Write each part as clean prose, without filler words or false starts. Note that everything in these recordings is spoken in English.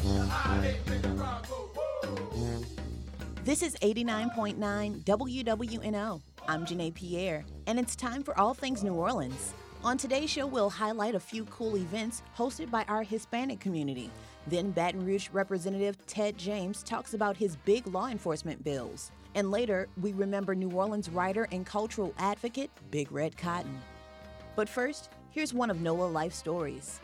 This is 89.9 WWNO. I'm Janae Pierre, and it's time for All Things New Orleans. On today's show, we'll highlight a few cool events hosted by our Hispanic community. Then Baton Rouge Representative Ted James talks about his big law enforcement bills. And later, we remember New Orleans writer and cultural advocate Big Red Cotton. But first, here's one of NOLA life stories.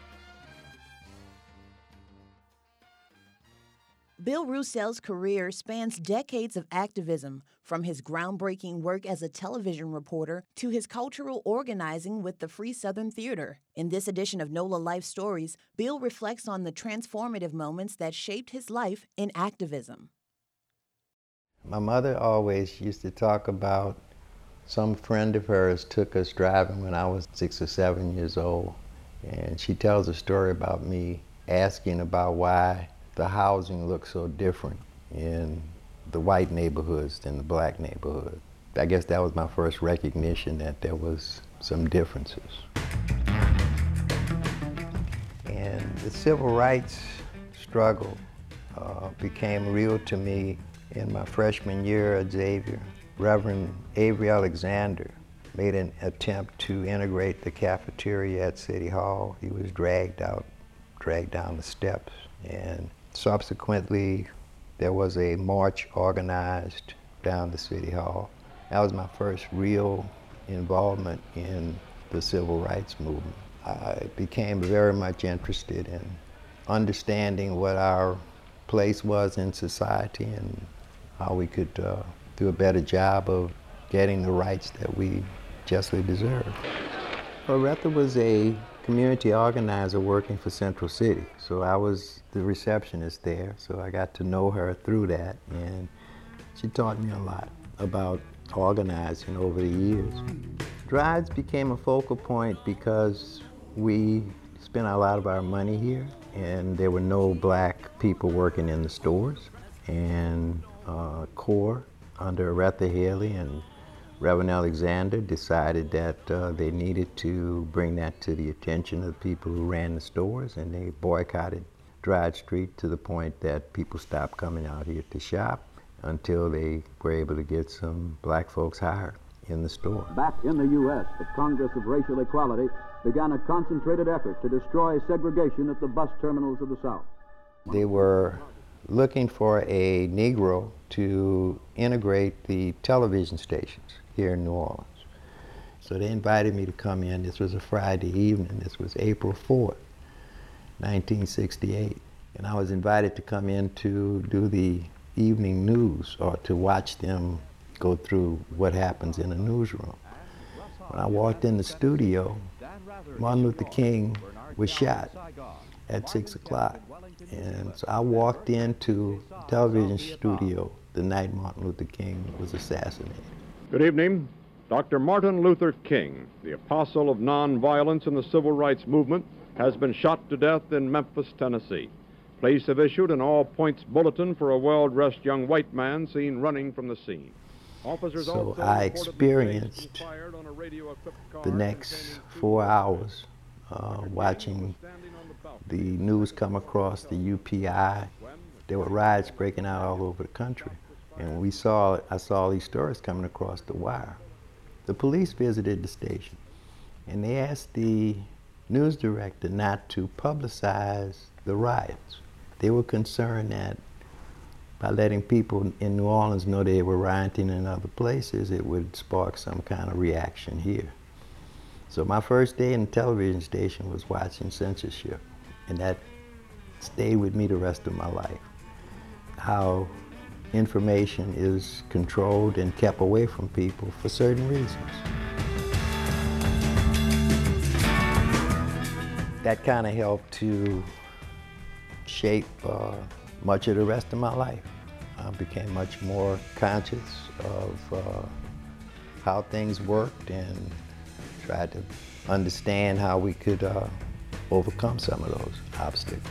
Bill Roussell's career spans decades of activism, from his groundbreaking work as a television reporter to his cultural organizing with the Free Southern Theater. In this edition of NOLA Life Stories, Bill reflects on the transformative moments that shaped his life in activism. My mother always used to talk about some friend of hers took us driving when I was 6 or 7 years old, and she tells a story about me asking about why the housing looked so different in the white neighborhoods than the black neighborhood. I guess that was my first recognition that there was some differences. And the civil rights struggle became real to me in my freshman year at Xavier. Reverend Avery Alexander made an attempt to integrate the cafeteria at City Hall. He was dragged down the steps, and subsequently, there was a march organized down to City Hall. That was my first real involvement in the civil rights movement. I became very much interested in understanding what our place was in society and how we could do a better job of getting the rights that we justly deserve. Aretha was a community organizer working for Central City. So I was the receptionist there, so I got to know her through that, and she taught me a lot about organizing over the years. Drives became a focal point because we spent a lot of our money here, and there were no black people working in the stores, and CORE under Aretha Haley and Reverend Alexander decided that they needed to bring that to the attention of the people who ran the stores, and they boycotted Dryde Street to the point that people stopped coming out here to shop until they were able to get some black folks hired in the store. Back in the U.S., the Congress of Racial Equality began a concentrated effort to destroy segregation at the bus terminals of the South. They were looking for a Negro to integrate the television stations here in New Orleans. So they invited me to come in. This was a Friday evening. This was April 4th, 1968. And I was invited to come in to do the evening news, or to watch them go through what happens in a newsroom. When I walked in the studio, Martin Luther King was shot at 6 o'clock. And so I walked into the television studio the night Martin Luther King was assassinated. Good evening. Dr. Martin Luther King, the apostle of nonviolence in the civil rights movement, has been shot to death in Memphis, Tennessee. Police have issued an all-points bulletin for a well-dressed young white man seen running from the scene. Officers so I experienced the next 4 hours watching the news come across the UPI. There were riots breaking out all over the country. And I saw these stories coming across the wire. The police visited the station, and they asked the news director not to publicize the riots. They were concerned that by letting people in New Orleans know they were rioting in other places, it would spark some kind of reaction here. So my first day in the television station was watching censorship, and that stayed with me the rest of my life. How information is controlled and kept away from people for certain reasons. That kind of helped to shape much of the rest of my life. I became much more conscious of how things worked and tried to understand how we could overcome some of those obstacles.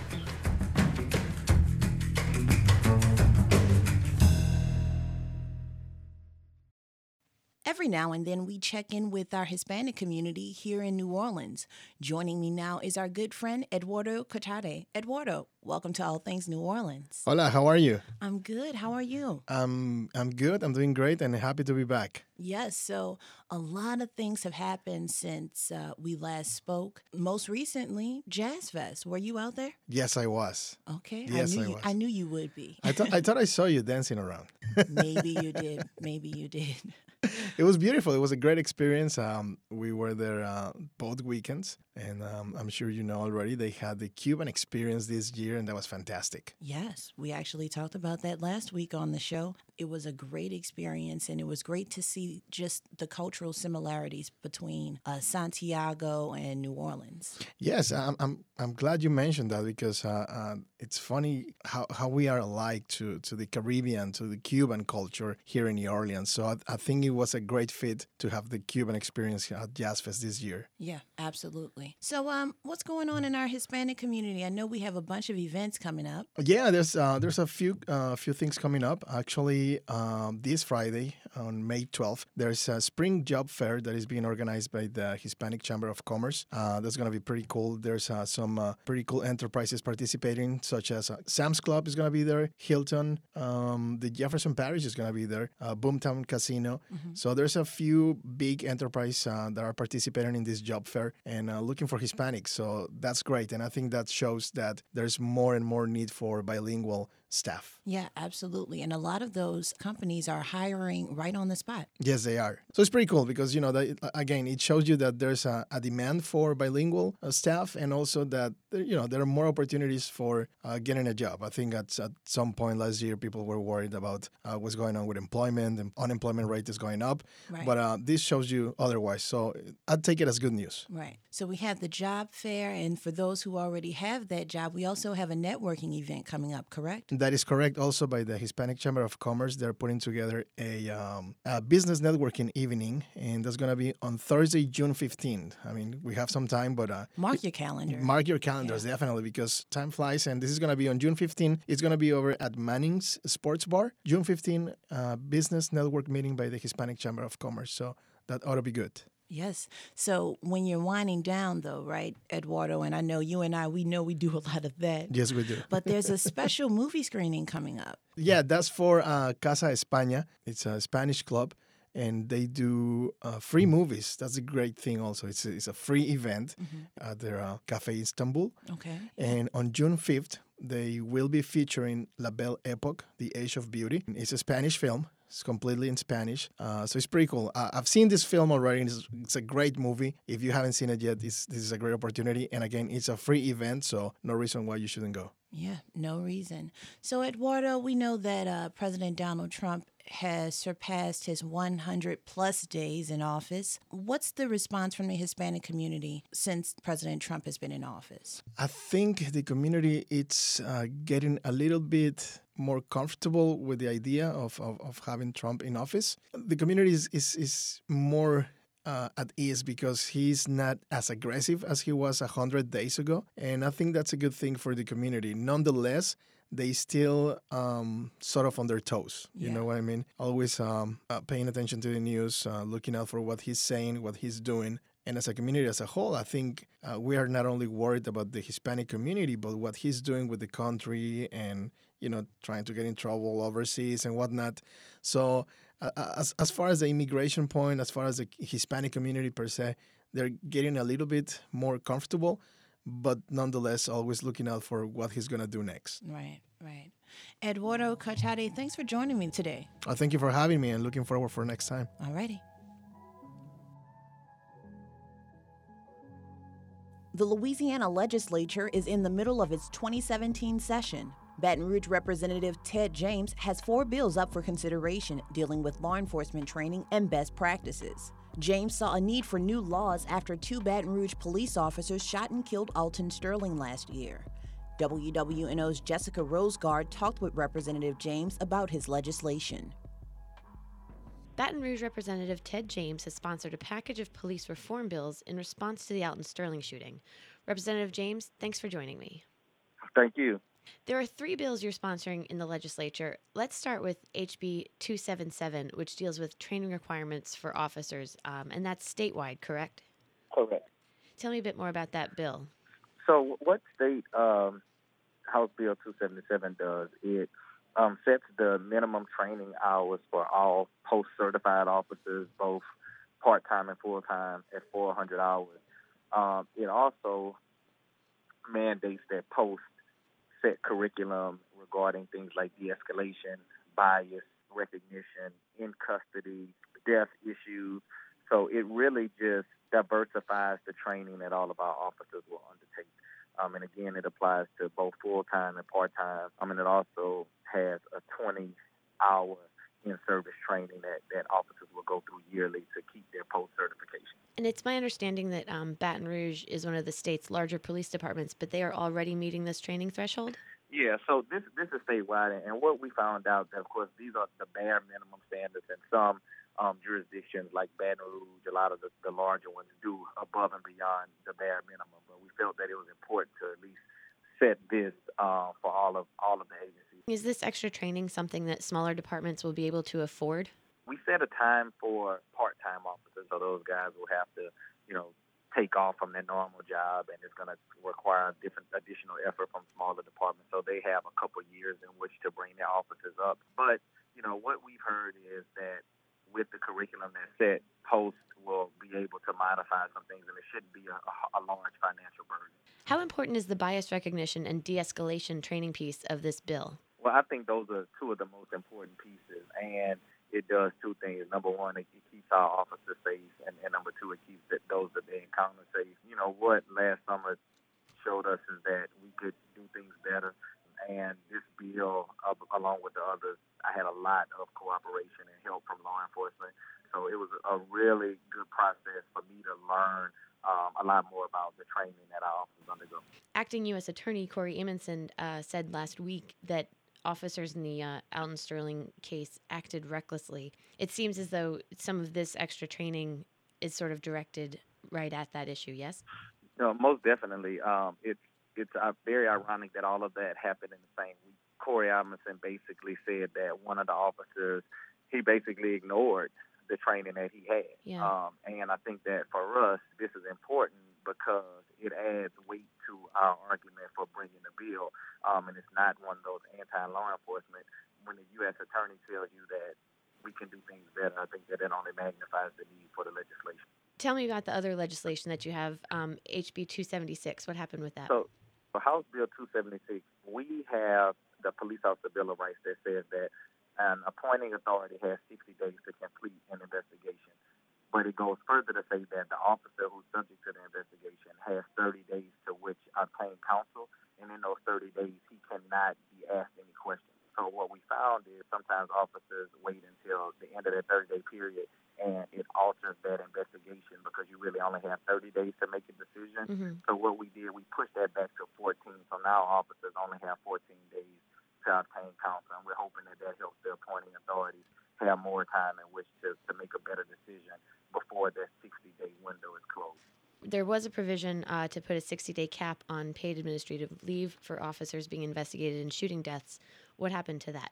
Every now and then we check in with our Hispanic community here in New Orleans. Joining me now is our good friend Eduardo Cotade. Eduardo, welcome to All Things New Orleans. Hola, how are you? I'm good. How are you? I'm good. I'm doing great and happy to be back. Yes, so a lot of things have happened since we last spoke. Most recently, Jazz Fest. Were you out there? Yes, I was. Okay. Yes, I was. I knew you would be. I thought I saw you dancing around. Maybe you did. Maybe you did. It was beautiful. It was a great experience. We were there both weekends, and I'm sure you know already they had the Cuban experience this year, and that was fantastic. Yes, we actually talked about that last week on the show. It was a great experience, and it was great to see just the cultural similarities between Santiago and New Orleans. Yes, I'm glad you mentioned that because it's funny how we are alike to the Caribbean, to the Cuban culture here in New Orleans. So I think it was a great fit to have the Cuban experience at Jazz Fest this year. Yeah, absolutely. So what's going on in our Hispanic community? I know we have a bunch of events coming up. Yeah, there's a few things coming up. Actually, this Friday on May 12th, there's a spring job fair that is being organized by the Hispanic Chamber of Commerce. That's going to be pretty cool. There's some pretty cool enterprises participating, such as Sam's Club is going to be there, Hilton, the Jefferson Parish is going to be there, Boomtown Casino. Mm-hmm. So there's a few big enterprises that are participating in this job fair and looking for Hispanics. So that's great. And I think that shows that there's more and more need for bilingual staff. Yeah, absolutely. And a lot of those companies are hiring right on the spot. Yes, they are. So it's pretty cool because, again, it shows you that there's a demand for bilingual staff and also that, there are more opportunities for getting a job. I think at some point last year, people were worried about what's going on with employment and unemployment rate is going up. Right. But this shows you otherwise. So I'd take it as good news. Right. So we have the job fair. And for those who already have that job, we also have a networking event coming up, correct? That is correct. Also by the Hispanic Chamber of Commerce, they're putting together a business networking evening, and that's going to be on Thursday, June 15th. I mean, we have some time, but... mark your calendar. Mark your calendars, definitely, because time flies, and this is going to be on June 15th. It's going to be over at Manning's Sports Bar. June 15th, business network meeting by the Hispanic Chamber of Commerce, so that ought to be good. Yes. So when you're winding down, though, right, Eduardo, and I know you and we do a lot of that. Yes, we do. But there's a special movie screening coming up. Yeah, that's for Casa España. It's a Spanish club, and they do free movies. That's a great thing also. It's a free event at their Café Istanbul. Okay. And on June 5th, they will be featuring La Belle Époque, The Age of Beauty. It's a Spanish film. It's completely in Spanish, so it's pretty cool. I've seen this film already. It's a great movie. If you haven't seen it yet, this is a great opportunity. And again, it's a free event, so no reason why you shouldn't go. Yeah, no reason. So, Eduardo, we know that President Donald Trump has surpassed his 100-plus days in office. What's the response from the Hispanic community since President Trump has been in office? I think the community is getting a little bit more comfortable with the idea of having Trump in office. The community is more at ease because he's not as aggressive as he was 100 days ago. And I think that's a good thing for the community. Nonetheless, they still sort of on their toes. You know what I mean? Always paying attention to the news, looking out for what he's saying, what he's doing. And as a community as a whole, I think we are not only worried about the Hispanic community, but what he's doing with the country and, trying to get in trouble overseas and whatnot. So as far as the immigration point, as far as the Hispanic community per se, they're getting a little bit more comfortable, but nonetheless, always looking out for what he's going to do next. Right. Eduardo Cotade, thanks for joining me today. Thank you for having me and looking forward for next time. All righty. The Louisiana legislature is in the middle of its 2017 session. Baton Rouge Representative Ted James has 4 bills up for consideration dealing with law enforcement training and best practices. James saw a need for new laws after 2 Baton Rouge police officers shot and killed Alton Sterling last year. WWNO's Jessica Rosegard talked with Representative James about his legislation. Baton Rouge Representative Ted James has sponsored a package of police reform bills in response to the Alton Sterling shooting. Representative James, thanks for joining me. Thank you. There are three bills you're sponsoring in the legislature. Let's start with HB 277, which deals with training requirements for officers, and that's statewide, correct? Correct. Tell me a bit more about that bill. So what state House Bill 277 does, it sets the minimum training hours for all post-certified officers, both part-time and full-time, at 400 hours. It also mandates that post set curriculum regarding things like de-escalation, bias, recognition, in custody, death issues. So it really just diversifies the training that all of our officers will undertake. And again, it applies to both full-time and part-time. And it also has a 20-hour in-service training that officers will go through yearly to keep their post-certification. And it's my understanding that Baton Rouge is one of the state's larger police departments, but they are already meeting this training threshold? Yeah, so this is statewide, and what we found out that, of course, these are the bare minimum standards, and some jurisdictions like Baton Rouge, a lot of the larger ones do above and beyond the bare minimum. But we felt that it was important to at least set this for all of the agencies. Is this extra training something that smaller departments will be able to afford? We set a time for part-time officers, so those guys will have to, take off from their normal job, and it's going to require different additional effort from smaller departments. So they have a couple years in which to bring their officers up. But, what we've heard is that with the curriculum that's set, post will be able to modify some things, and it shouldn't be a large financial burden. How important is the bias recognition and de-escalation training piece of this bill? Well, I think those are two of the most important pieces, and it does two things. Number one, it keeps our officers safe, and number two, it keeps those that they encounter safe. What last summer showed us is that we could do things better, and this bill, along with the others, I had a lot of cooperation and help from law enforcement. So it was a really good process for me to learn a lot more about the training that our officers undergo. Acting U.S. Attorney Corey Amundson said last week that officers in the Alton Sterling case acted recklessly. It seems as though some of this extra training is sort of directed right at that issue, yes? No, most definitely. It's very ironic that all of that happened in the same week. Corey Amundson basically said that one of the officers, he basically ignored the training that he had. Yeah. And I think that for us, this is important because it adds weight to our argument for bringing the bill. And it's not one of those anti-law enforcement. When the U.S. attorney tells you that we can do things better, I think that it only magnifies the need for the legislation. Tell me about the other legislation that you have, HB 276. What happened with that? So for House Bill 276, we have the Police Officer Bill of Rights that says that an appointing authority has 60 days to complete an investigation. But it goes further to say that the officer who's subject to the investigation has 30 days to which obtain counsel, and in those 30 days, he cannot be asked any questions. So what we found is sometimes officers wait until the end of that 30-day period, and it alters that investigation because you really only have 30 days to make a decision. Mm-hmm. So what we did, we pushed that back to 14. So now officers only have 14 days to obtain counsel, and we're hoping that helps the appointing authorities have more time in which to make a better decision before that 60-day window is closed. There was a provision to put a 60-day cap on paid administrative leave for officers being investigated in shooting deaths. What happened to that?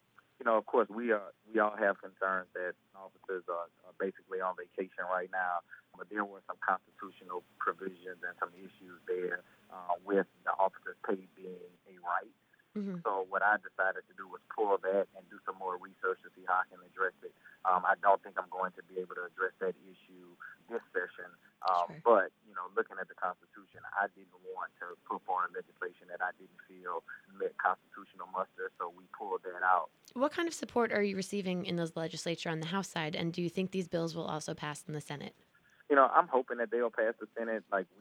Of course, we all have concerns that officers are basically on vacation right now, but there were some constitutional provisions and some issues there with the officers' pay being a right. Mm-hmm. So what I decided to do was pull that and do some more research to see how I can address it. I don't think I'm going to be able to address that issue this session. Sure. But, looking at the Constitution, I didn't want to put forward legislation that I didn't feel met constitutional muster, so we pulled that out. What kind of support are you receiving in the legislature on the House side, and do you think these bills will also pass in the Senate? I'm hoping that they'll pass the Senate.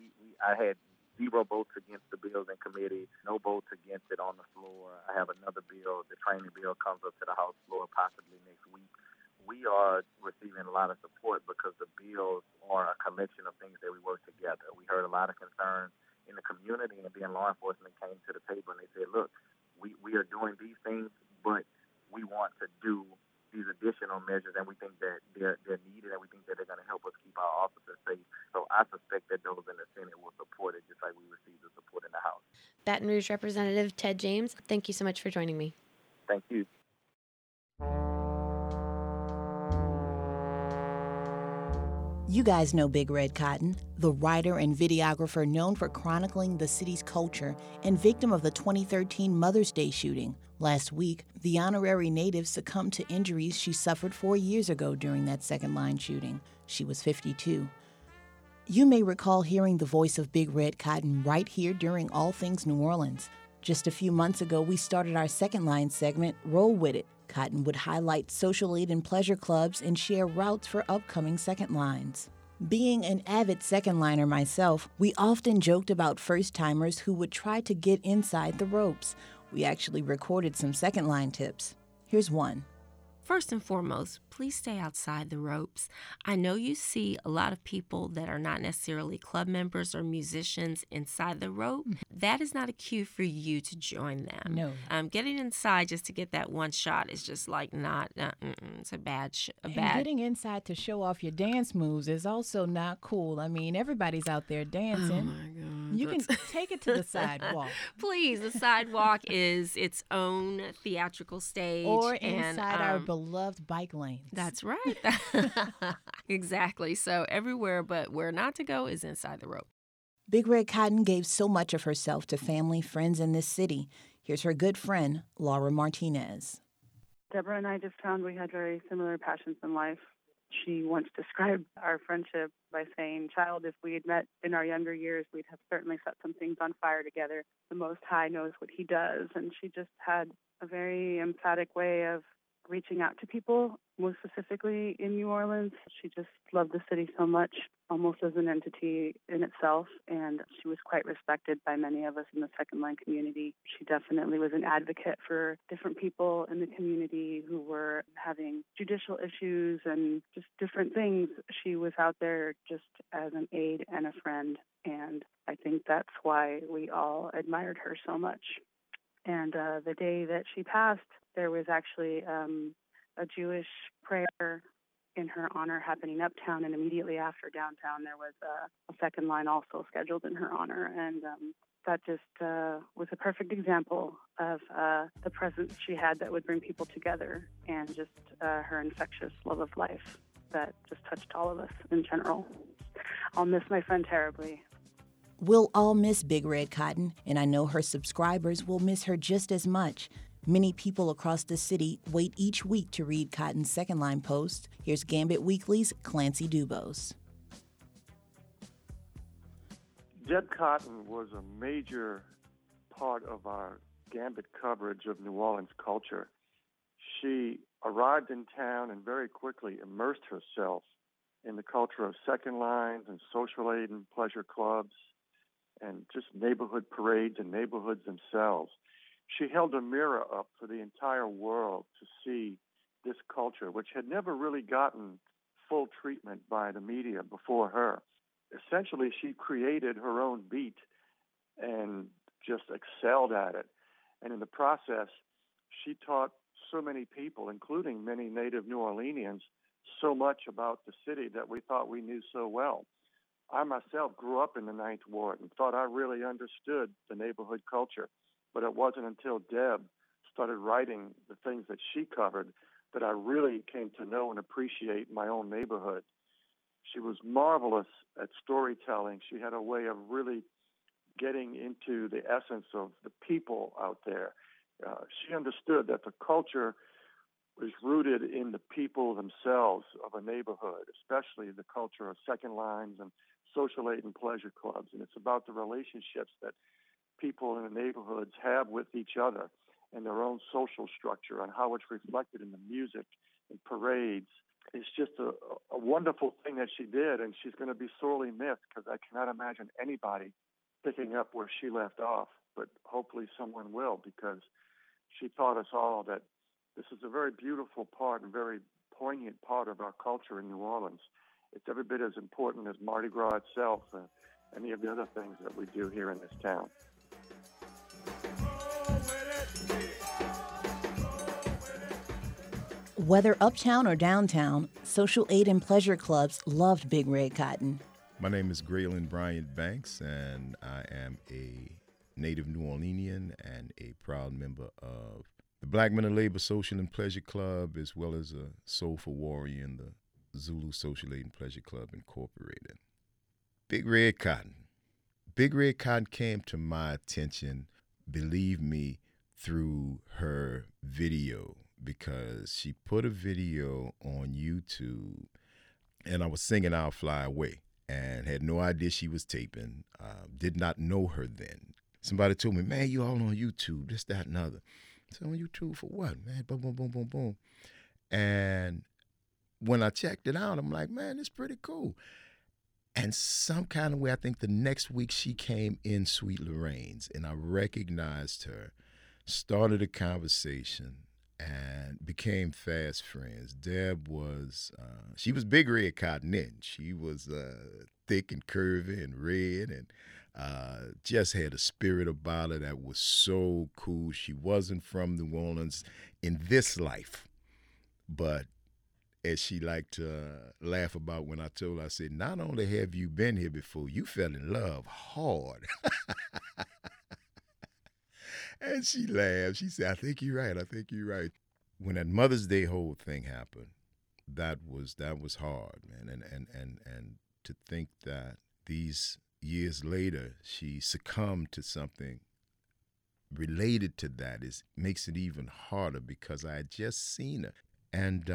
I had 0 votes against the bills in committee, no votes against it on the floor. I have another bill, the training bill, comes up to the House floor possibly next week. We are receiving a lot of support because the bills are a collection of things that we work together. We heard a lot of concerns in the community, and then law enforcement came to the table and they said, look, we are doing these things, but we want to do these additional measures, and we think that they're needed, and we think that they're going to help us keep our officers safe. So I suspect that those in the Senate will support it, just like we received the support in the House. Baton Rouge Representative Ted James, thank you so much for joining me. Thank you. You guys know Big Red Cotton, the writer and videographer known for chronicling the city's culture and victim of the 2013 Mother's Day shooting. Last week, the honorary native succumbed to injuries she suffered 4 years ago during that second line shooting. She was 52. You may recall hearing the voice of Big Red Cotton right here during All Things New Orleans. Just a few months ago, we started our second line segment, Roll With It. Cotton would highlight social aid and pleasure clubs and share routes for upcoming second lines. Being an avid second liner myself, we often joked about first-timers who would try to get inside the ropes. We actually recorded some second line tips. Here's one. First and foremost, please stay outside the ropes. I know you see a lot of people that are not necessarily club members or musicians inside the rope. That is not a cue for you to join them. No. Getting inside just to get that one shot is just like not, it's a bad. And getting inside to show off your dance moves is also not cool. I mean, everybody's out there dancing. Oh my God. You can take it to the sidewalk. Please, the sidewalk is its own theatrical stage. Or inside our beloved bike lanes. That's right. Exactly. So everywhere but where not to go is inside the rope. Big Red Cotton gave so much of herself to family, friends in this city. Here's her good friend, Laura Martinez. Deborah and I just found we had very similar passions in life. She once described our friendship by saying, "Child, if we had met in our younger years, we'd have certainly set some things on fire together. The Most High knows what he does." And she just had a very emphatic way of reaching out to people, most specifically in New Orleans. She just loved the city so much, almost as an entity in itself, and she was quite respected by many of us in the second line community. She definitely was an advocate for different people in the community who were having judicial issues and just different things. She was out there just as an aide and a friend, and I think that's why we all admired her so much. And the day that she passed, there was actually a Jewish prayer in her honor happening uptown, and immediately after downtown there was a second line also scheduled in her honor. And that just was a perfect example of the presence she had that would bring people together, and just her infectious love of life that just touched all of us in general. I'll miss my friend terribly. We'll all miss Big Red Cotton, and I know her subscribers will miss her just as much. Many people across the city wait each week to read Cotton's second line post. Here's Gambit Weekly's Clancy Dubose. Deb Cotton was a major part of our Gambit coverage of New Orleans culture. She arrived in town and very quickly immersed herself in the culture of second lines and social aid and pleasure clubs and just neighborhood parades and neighborhoods themselves. She held a mirror up for the entire world to see this culture, which had never really gotten full treatment by the media before her. Essentially, she created her own beat and just excelled at it. And in the process, she taught so many people, including many native New Orleanians, so much about the city that we thought we knew so well. I myself grew up in the Ninth Ward and thought I really understood the neighborhood culture. But it wasn't until Deb started writing the things that she covered that I really came to know and appreciate my own neighborhood. She was marvelous at storytelling. She had a way of really getting into the essence of the people out there. She understood that the culture was rooted in the people themselves of a neighborhood, especially the culture of second lines and social aid and pleasure clubs. And it's about the relationships that people in the neighborhoods have with each other and their own social structure and how it's reflected in the music and parades. It's just a wonderful thing that she did, and she's going to be sorely missed because I cannot imagine anybody picking up where she left off, but hopefully someone will, because she taught us all that this is a very beautiful part and very poignant part of our culture in New Orleans. It's every bit as important as Mardi Gras itself and any of the other things that we do here in this town. Whether uptown or downtown, social aid and pleasure clubs loved Big Red Cotton. My name is Graylin Bryant Banks, and I am a native New Orleanian and a proud member of the Black Men of Labor Social and Pleasure Club, as well as a soulful warrior in the Zulu Social Aid and Pleasure Club Incorporated. Big Red Cotton. Big Red Cotton came to my attention, believe me, through her video, because she put a video on YouTube, and I was singing I'll Fly Away and had no idea she was taping, did not know her then. Somebody told me, man, you all on YouTube, this, that, and other. I said, on YouTube for what, man? Boom, boom, boom, boom, boom. And when I checked it out, I'm like, man, it's pretty cool. And some kind of way, I think the next week she came in Sweet Lorraine's, and I recognized her, started a conversation, and became fast friends. Deb was, she was Big Red Cotton then. She was thick and curvy and red, and just had a spirit about her that was so cool. She wasn't from New Orleans in this life, but as she liked to laugh about when I told her, I said, not only have you been here before, you fell in love hard. And she laughed. She said, I think you're right. I think you're right. When that Mother's Day whole thing happened, that was hard, man. And to think that these years later she succumbed to something related to that makes it even harder, because I had just seen her and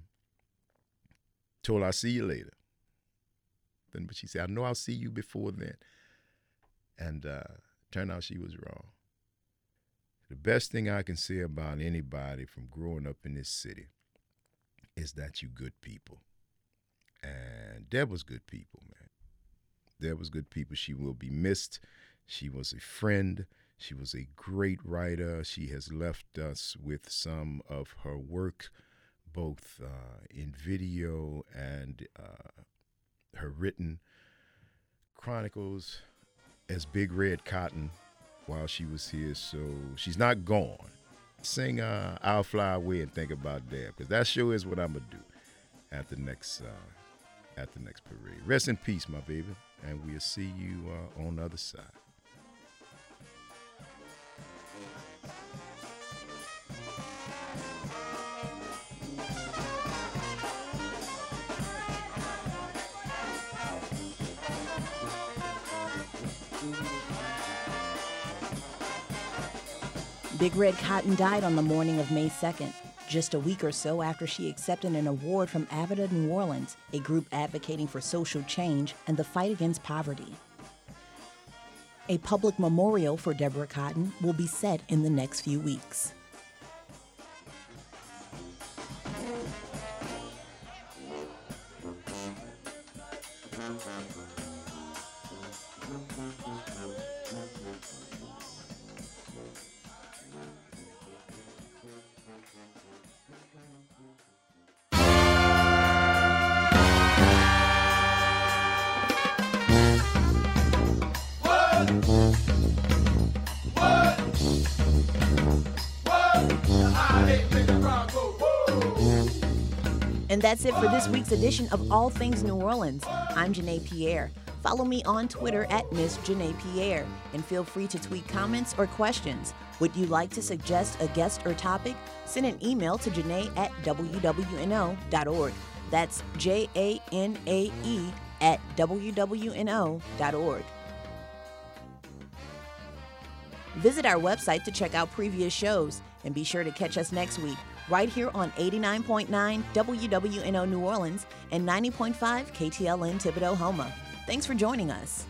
told her, I'll see you later. But she said, I know I'll see you before then. And turned out she was wrong. The best thing I can say about anybody from growing up in this city is that you good people. And Deb was good people, man. Deb was good people. She will be missed. She was a friend. She was a great writer. She has left us with some of her work, both in video and her written chronicles as Big Red Cotton while she was here. So she's not gone. Sing I'll Fly Away and think about Deb, because that sure is what I'm going to do at the next parade. Rest in peace, my baby, and we'll see you on the other side. Big Red Cotton died on the morning of May 2nd, just a week or so after she accepted an award from Avida New Orleans, a group advocating for social change and the fight against poverty. A public memorial for Deborah Cotton will be set in the next few weeks. And that's it for this week's edition of All Things New Orleans. I'm Janae Pierre. Follow me on Twitter at Miss Janae Pierre, and feel free to tweet comments or questions. Would you like to suggest a guest or topic? Send an email to Janae at wwno.org. That's JANAE at wwno.org. Visit our website to check out previous shows, and be sure to catch us next week right here on 89.9 WWNO New Orleans and 90.5 KTLN Thibodaux Houma. Thanks for joining us.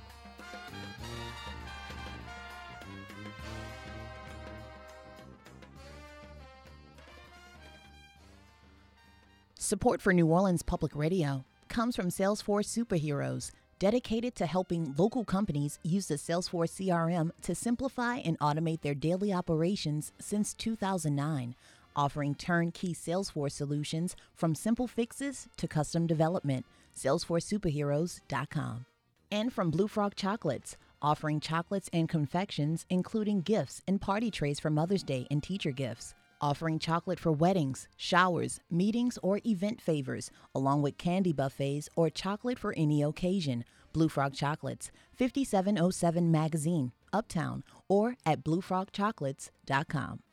Support for New Orleans Public Radio comes from Salesforce Superheroes, dedicated to helping local companies use the Salesforce CRM to simplify and automate their daily operations since 2009, offering turnkey Salesforce solutions from simple fixes to custom development. SalesforceSuperheroes.com. And from Blue Frog Chocolates, offering chocolates and confections, including gifts and party trays for Mother's Day and teacher gifts. Offering chocolate for weddings, showers, meetings, or event favors, along with candy buffets or chocolate for any occasion. Blue Frog Chocolates, 5707 Magazine, Uptown or at bluefrogchocolates.com.